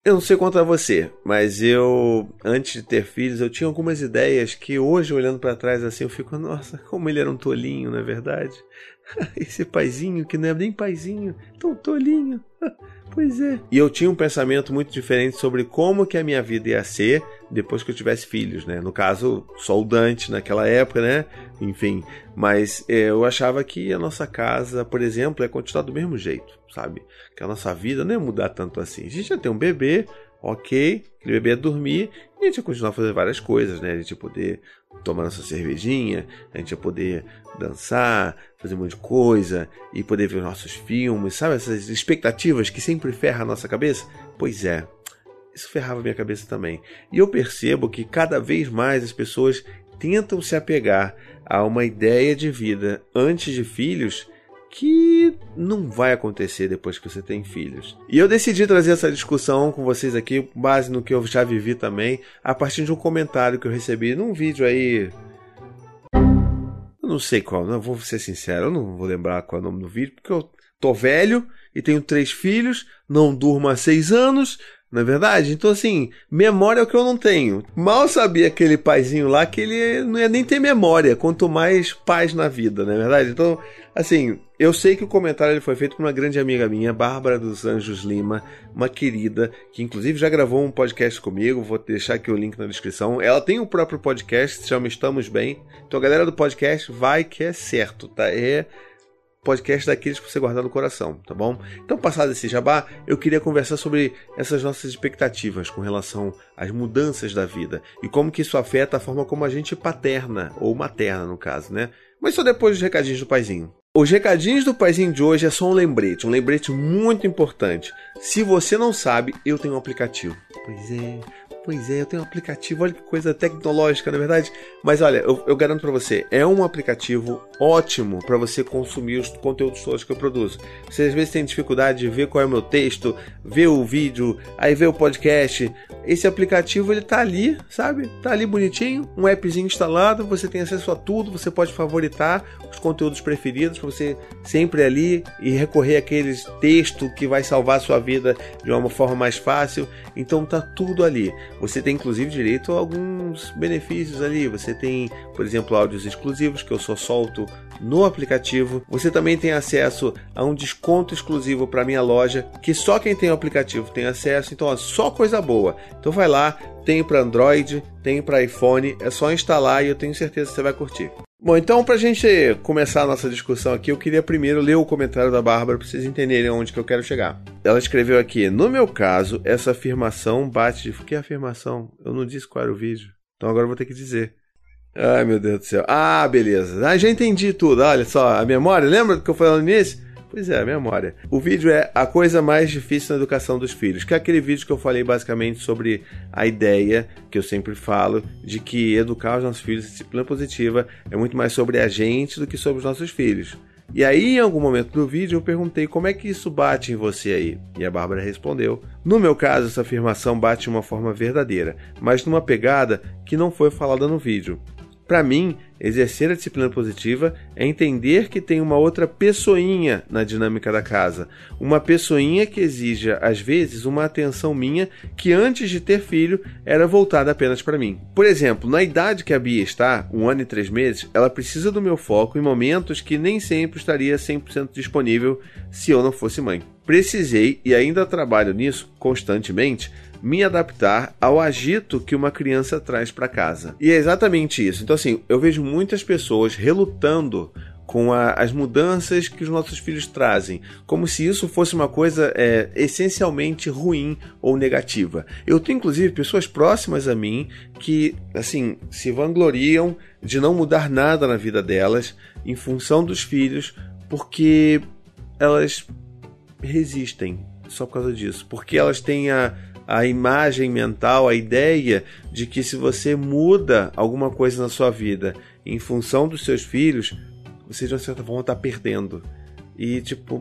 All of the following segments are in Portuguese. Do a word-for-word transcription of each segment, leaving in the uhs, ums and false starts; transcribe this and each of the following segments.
Eu não sei quanto a você, mas eu, antes de ter filhos, eu tinha algumas ideias que hoje, olhando pra trás assim, eu fico, nossa, como ele era um tolinho, não é verdade? Esse paizinho, que não é nem paizinho, tão tolinho. Pois é. E eu tinha um pensamento muito diferente sobre como que a minha vida ia ser depois que eu tivesse filhos, né? No caso, só o Dante naquela época, né? Enfim, mas é, eu achava que a nossa casa, por exemplo, ia continuar do mesmo jeito, sabe? Que a nossa vida não ia mudar tanto assim. A gente ia ter um bebê, ok, aquele bebê ia dormir e a gente ia continuar a fazer várias coisas, né? A gente ia poder tomar nossa cervejinha, a gente ia poder dançar, fazer um monte de coisa e poder ver os nossos filmes, sabe? Essas expectativas que sempre ferram a nossa cabeça. Pois é, isso ferrava a minha cabeça também. E eu percebo que cada vez mais as pessoas tentam se apegar a uma ideia de vida antes de filhos que não vai acontecer depois que você tem filhos. E eu decidi trazer essa discussão com vocês aqui, com base no que eu já vivi também, a partir de um comentário que eu recebi num vídeo aí. Eu não sei qual, não vou ser sincero, eu não vou lembrar qual é o nome do vídeo, porque eu tô velho e tenho três filhos, não durmo há seis anos, não é verdade? Então, assim, memória é o que eu não tenho. Mal sabia aquele paizinho lá que ele não ia nem ter memória, quanto mais paz na vida, não é verdade? Então, assim, eu sei que o comentário ele foi feito por uma grande amiga minha, Bárbara dos Anjos Lima, uma querida, que inclusive já gravou um podcast comigo, vou deixar aqui o link na descrição. Ela tem o próprio podcast, se chama Estamos Bem. Então, a galera do podcast, vai que é certo, tá? É podcast daqueles para você guardar no coração, tá bom? Então, passado esse jabá, eu queria conversar sobre essas nossas expectativas com relação às mudanças da vida e como que isso afeta a forma como a gente paterna, ou materna no caso, né? Mas só depois dos recadinhos do paizinho. Os recadinhos do paizinho de hoje é só um lembrete, um lembrete muito importante. Se você não sabe, eu tenho um aplicativo. Pois é... Pois é, eu tenho um aplicativo, olha que coisa tecnológica, na verdade. Mas olha, eu, eu garanto pra você, é um aplicativo ótimo para você consumir os conteúdos todos que eu produzo. Você às vezes tem dificuldade de ver qual é o meu texto, ver o vídeo, aí ver o podcast. Esse aplicativo, ele tá ali, sabe? Tá ali bonitinho, um appzinho instalado, você tem acesso a tudo, você pode favoritar os conteúdos preferidos para você sempre ali e recorrer àqueles textos que vai salvar a sua vida de uma forma mais fácil. Então tá tudo ali. Você tem inclusive direito a alguns benefícios ali. Você tem, por exemplo, áudios exclusivos que eu só solto no aplicativo. Você também tem acesso a um desconto exclusivo para minha loja, que só quem tem o aplicativo tem acesso. Então, ó, só coisa boa. Então vai lá, tem para Android, tem para iPhone, é só instalar e eu tenho certeza que você vai curtir. Bom, então pra gente começar a nossa discussão aqui, eu queria primeiro ler o comentário da Bárbara para vocês entenderem onde que eu quero chegar. Ela escreveu aqui: no meu caso, essa afirmação bate... Que afirmação? Eu não disse qual era o vídeo, então agora eu vou ter que dizer. Ai, meu Deus do céu. Ah, beleza. Ah, já entendi tudo. Olha só, a memória, lembra do que eu falei no início? Pois é, a memória. O vídeo é a coisa mais difícil na educação dos filhos, que é aquele vídeo que eu falei basicamente sobre a ideia, que eu sempre falo, de que educar os nossos filhos em disciplina positiva é muito mais sobre a gente do que sobre os nossos filhos. E aí, em algum momento do vídeo, eu perguntei como é que isso bate em você aí. E a Bárbara respondeu: no meu caso, essa afirmação bate de uma forma verdadeira, mas numa pegada que não foi falada no vídeo. Para mim, exercer a disciplina positiva é entender que tem uma outra pessoinha na dinâmica da casa. Uma pessoinha que exija, às vezes, uma atenção minha que antes de ter filho era voltada apenas para mim. Por exemplo, na idade que a Bia está, um ano e três meses, ela precisa do meu foco em momentos que nem sempre estaria cem por cento disponível se eu não fosse mãe. Precisei, e ainda trabalho nisso constantemente, me adaptar ao agito que uma criança traz para casa. E é exatamente isso. Então, assim, eu vejo muitas pessoas relutando com a, as mudanças que os nossos filhos trazem, como se isso fosse uma coisa é, essencialmente ruim ou negativa. Eu tenho, inclusive, pessoas próximas a mim que, assim, se vangloriam de não mudar nada na vida delas em função dos filhos, porque elas resistem só por causa disso. Porque elas têm a a imagem mental, a ideia de que se você muda alguma coisa na sua vida em função dos seus filhos, você de uma certa forma está perdendo. E tipo,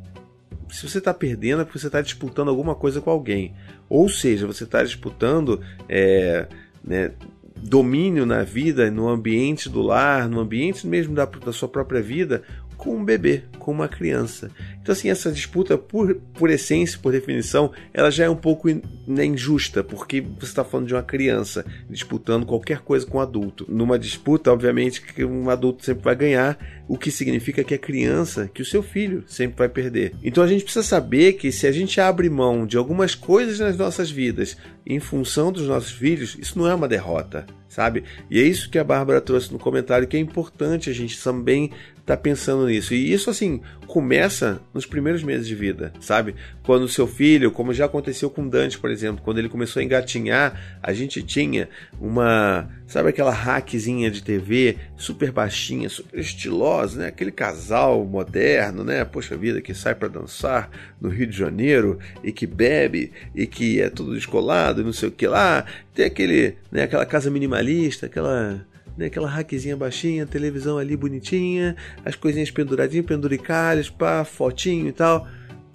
se você está perdendo é porque você está disputando alguma coisa com alguém. Ou seja, você está disputando é, né, domínio na vida, no ambiente do lar, no ambiente mesmo da, da sua própria vida, com um bebê, com uma criança. Então, assim, essa disputa, por, por essência, por definição, ela já é um pouco in, né, injusta, porque você está falando de uma criança disputando qualquer coisa com um adulto. Numa disputa, obviamente, que um adulto sempre vai ganhar, o que significa que a criança, que o seu filho, sempre vai perder. Então, a gente precisa saber que se a gente abre mão de algumas coisas nas nossas vidas em função dos nossos filhos, isso não é uma derrota, sabe? E é isso que a Bárbara trouxe no comentário, que é importante a gente também estar pensando nisso. E isso, assim, começa nos primeiros meses de vida, sabe? Quando o seu filho, como já aconteceu com o Dante, por exemplo, quando ele começou a engatinhar, a gente tinha uma, sabe aquela rackzinha de T V super baixinha, super estilosa, né? Aquele casal moderno, né? Poxa vida, que sai para dançar no Rio de Janeiro e que bebe e que é tudo descolado e não sei o que lá. Tem aquele, né? Aquela casa minimalista, aquela... Né, aquela raquezinha baixinha, televisão ali bonitinha, as coisinhas penduradinhas, penduricalhas, pá, fotinho e tal.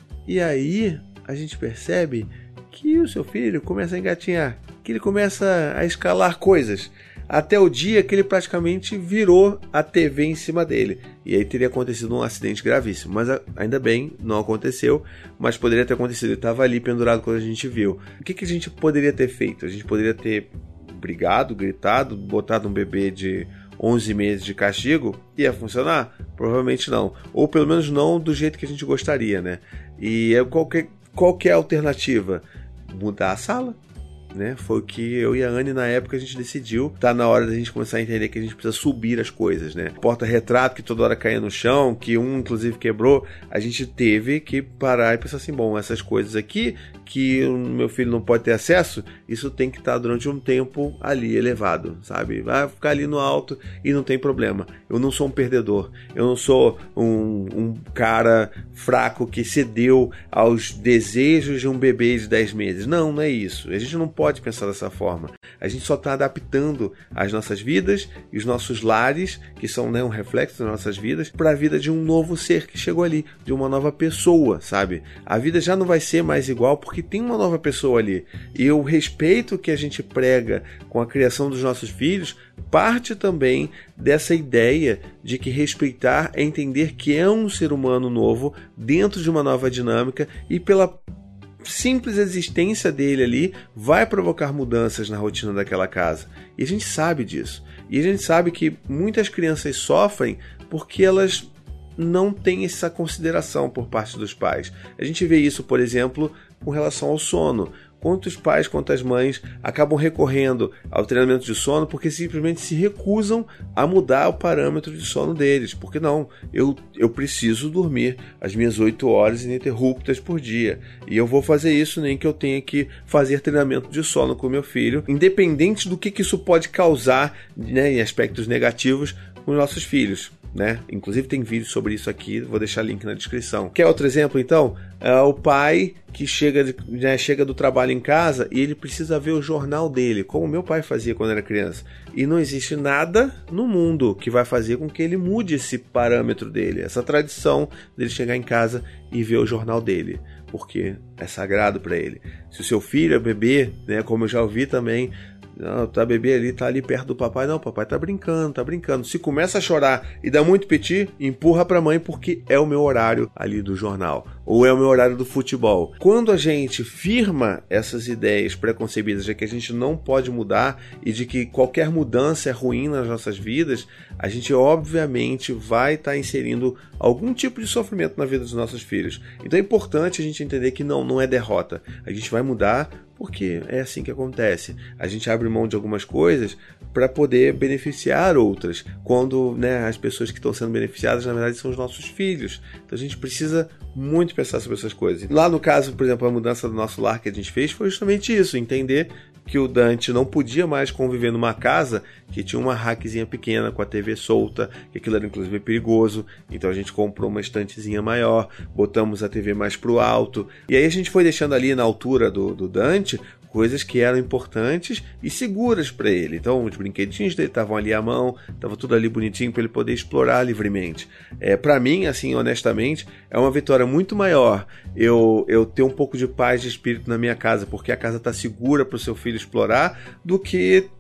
E aí a gente percebe que o seu filho começa a engatinhar, que ele começa a escalar coisas, até o dia que ele praticamente virou a T V em cima dele. E aí teria acontecido um acidente gravíssimo, mas ainda bem, não aconteceu, mas poderia ter acontecido, ele estava ali pendurado quando a gente viu. O que, que a gente poderia ter feito? A gente poderia ter brigado, gritado, botado um bebê de onze meses de castigo, ia funcionar? Provavelmente não. Ou pelo menos não do jeito que a gente gostaria, né? E qual que, qual que é a alternativa? Mudar a sala, né? Foi o que eu e a Anne na época a gente decidiu. Tá na hora da gente começar a entender que a gente precisa subir as coisas, né? Porta-retrato que toda hora caía no chão, que um inclusive quebrou, a gente teve que parar e pensar assim, bom, essas coisas aqui que o meu filho não pode ter acesso, isso tem que estar durante um tempo ali elevado, sabe? Vai ficar ali no alto e não tem problema. Eu não sou um perdedor, eu não sou um, um cara fraco que cedeu aos desejos de um bebê de dez meses. Não, não é isso. A gente não pode pensar dessa forma. A gente só está adaptando as nossas vidas e os nossos lares, que são, né, um reflexo das nossas vidas, para a vida de um novo ser que chegou ali, de uma nova pessoa, sabe? A vida já não vai ser mais igual porque tem uma nova pessoa ali. E o respeito que a gente prega com a criação dos nossos filhos parte também dessa ideia de que respeitar é entender que é um ser humano novo dentro de uma nova dinâmica e pela simples existência dele ali vai provocar mudanças na rotina daquela casa. E a gente sabe disso. E a gente sabe que muitas crianças sofrem porque elas não têm essa consideração por parte dos pais. A gente vê isso, por exemplo, com relação ao sono. Quantos pais, quantas mães acabam recorrendo ao treinamento de sono porque simplesmente se recusam a mudar o parâmetro de sono deles. Porque não, eu, eu preciso dormir as minhas oito horas ininterruptas por dia. E eu vou fazer isso nem que eu tenha que fazer treinamento de sono com meu filho, independente do que, que isso pode causar, né, em aspectos negativos com os nossos filhos. Né? Inclusive tem vídeo sobre isso aqui, vou deixar link na descrição. Quer outro exemplo então? É o pai que chega, né, chega do trabalho em casa e ele precisa ver o jornal dele, como meu pai fazia quando era criança. E não existe nada no mundo que vai fazer com que ele mude esse parâmetro dele, essa tradição dele chegar em casa e ver o jornal dele, porque é sagrado para ele. Se o seu filho é bebê, né, como eu já ouvi também, não, tá bebê ali, tá ali perto do papai. Não, papai tá brincando, tá brincando. Se começa a chorar e dá muito piti, empurra pra mãe porque é o meu horário ali do jornal. Ou é o meu horário do futebol. Quando a gente firma essas ideias preconcebidas de que a gente não pode mudar e de que qualquer mudança é ruim nas nossas vidas, a gente obviamente vai estar tá inserindo algum tipo de sofrimento na vida dos nossos filhos. Então é importante a gente entender que não, não é derrota. A gente vai mudar porque é assim que acontece. A gente abre mão de algumas coisas para poder beneficiar outras, quando, né, as pessoas que estão sendo beneficiadas na verdade são os nossos filhos. Então a gente precisa muito pensar sobre essas coisas. Lá no caso, por exemplo, a mudança do nosso lar que a gente fez foi justamente isso, entender que o Dante não podia mais conviver numa casa que tinha uma rackzinha pequena com a T V solta, que aquilo era inclusive perigoso. Então a gente comprou uma estantezinha maior, botamos a T V mais pro alto, e aí a gente foi deixando ali na altura do, do Dante coisas que eram importantes e seguras para ele. Então os brinquedinhos dele estavam ali à mão, estava tudo ali bonitinho para ele poder explorar livremente. É, para mim, assim, honestamente, é uma vitória muito maior eu, eu ter um pouco de paz de espírito na minha casa, porque a casa está segura para o seu filho explorar, do que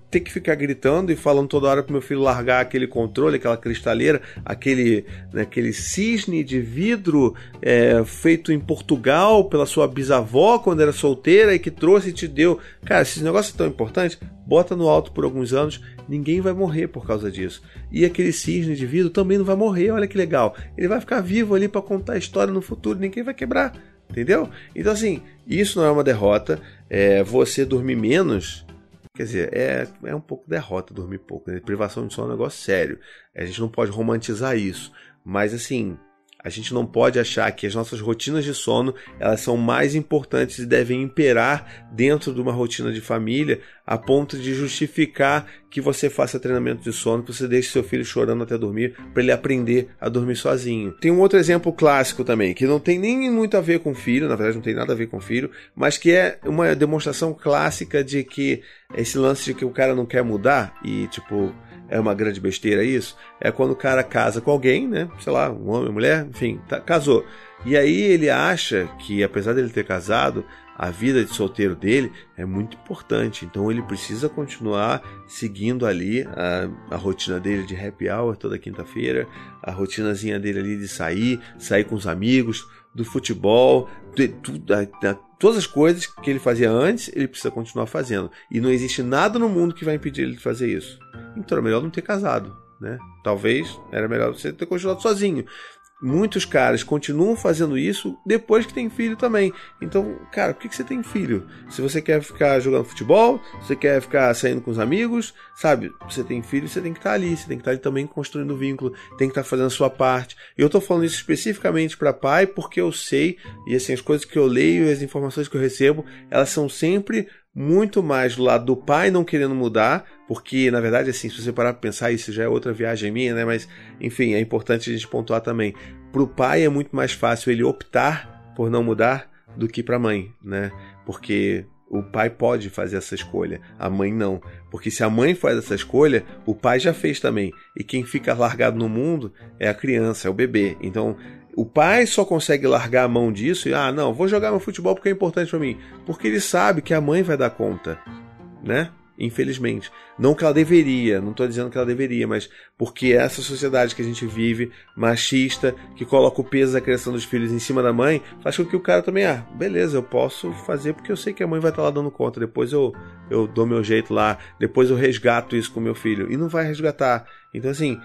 ter que ficar gritando e falando toda hora pro meu filho largar aquele controle, aquela cristaleira, aquele, né, aquele cisne de vidro é, feito em Portugal pela sua bisavó quando era solteira e que trouxe e te deu. Cara, esse negócio é tão importante, bota no alto por alguns anos, ninguém vai morrer por causa disso. E aquele cisne de vidro também não vai morrer, olha que legal. Ele vai ficar vivo ali para contar a história no futuro, ninguém vai quebrar, entendeu? Então assim, isso não é uma derrota, é, você dormir menos, quer dizer, é, é um pouco derrota dormir pouco, né? Privação de sono é um negócio sério, a gente não pode romantizar isso, mas assim, a gente não pode achar que as nossas rotinas de sono elas são mais importantes e devem imperar dentro de uma rotina de família a ponto de justificar que você faça treinamento de sono, que você deixe seu filho chorando até dormir para ele aprender a dormir sozinho. Tem um outro exemplo clássico também, que não tem nem muito a ver com filho, na verdade não tem nada a ver com filho, mas que é uma demonstração clássica de que esse lance de que o cara não quer mudar e tipo... é uma grande besteira isso, é quando o cara casa com alguém, né, sei lá, um homem, uma mulher, enfim, tá, casou. E aí ele acha que, apesar dele ter casado, a vida de solteiro dele é muito importante, então ele precisa continuar seguindo ali a, a rotina dele de happy hour toda quinta-feira, a rotinazinha dele ali de sair, sair com os amigos, do futebol, de, de, de, de, todas as coisas que ele fazia antes, ele precisa continuar fazendo. E não existe nada no mundo que vai impedir ele de fazer isso. Então é melhor não ter casado, né? Talvez era melhor você ter continuado sozinho. Muitos caras continuam fazendo isso depois que tem filho também. Então, cara, por que você tem filho? Se você quer ficar jogando futebol, se você quer ficar saindo com os amigos, sabe? Você tem filho, você tem que estar ali, você tem que estar ali também construindo vínculo, tem que estar fazendo a sua parte. E eu tô falando isso especificamente para pai porque eu sei, e assim, as coisas que eu leio e as informações que eu recebo, elas são sempre muito mais do lado do pai não querendo mudar, porque, na verdade, assim, se você parar para pensar, isso já é outra viagem minha, né? Mas, enfim, é importante a gente pontuar também. Para o pai é muito mais fácil ele optar por não mudar do que para a mãe, né? Porque o pai pode fazer essa escolha, a mãe não. Porque se a mãe faz essa escolha, o pai já fez também. E quem fica largado no mundo é a criança, é o bebê. Então, o pai só consegue largar a mão disso e, ah, não, vou jogar meu futebol porque é importante para mim. Porque ele sabe que a mãe vai dar conta, né? Infelizmente. Não que ela deveria, não estou dizendo que ela deveria, mas porque essa sociedade que a gente vive, machista, que coloca o peso da criação dos filhos em cima da mãe, faz com que o cara também, ah, beleza, eu posso fazer porque eu sei que a mãe vai estar lá dando conta, depois eu, eu dou meu jeito lá, depois eu resgato isso com meu filho. E não vai resgatar. Então, assim,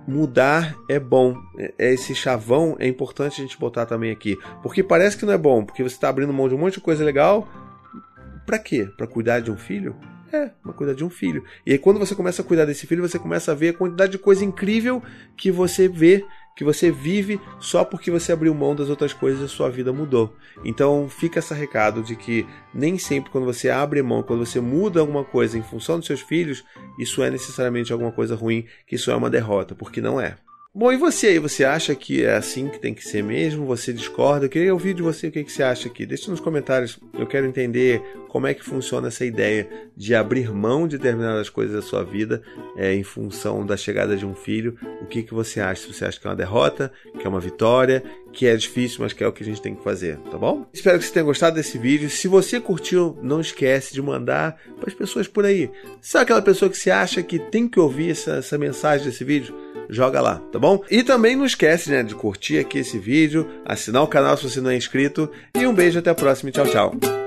mudar é bom. Esse chavão é importante a gente botar também aqui. Porque parece que não é bom, porque você está abrindo mão de um monte de coisa legal. Pra quê? Pra cuidar de um filho? É, pra cuidar de um filho. E aí quando você começa a cuidar desse filho, você começa a ver a quantidade de coisa incrível que você vê, que você vive só porque você abriu mão das outras coisas e a sua vida mudou. Então fica esse recado de que nem sempre quando você abre mão, quando você muda alguma coisa em função dos seus filhos, isso é necessariamente alguma coisa ruim, que isso é uma derrota, porque não é. Bom, e você aí? Você acha que é assim que tem que ser mesmo? Você discorda? Eu queria ouvir de você o que você acha aqui. Deixa nos comentários. Eu quero entender como é que funciona essa ideia de abrir mão de determinadas coisas da sua vida é, em função da chegada de um filho. O que, que você acha? Se você acha que é uma derrota, que é uma vitória, que é difícil, mas que é o que a gente tem que fazer, tá bom? Espero que você tenha gostado desse vídeo. Se você curtiu, não esquece de mandar para as pessoas por aí. Sabe aquela pessoa que você acha que tem que ouvir essa, essa mensagem desse vídeo? Joga lá, tá bom? E também não esquece, né, de curtir aqui esse vídeo, assinar o canal se você não é inscrito. E um beijo, até a próxima e tchau, tchau.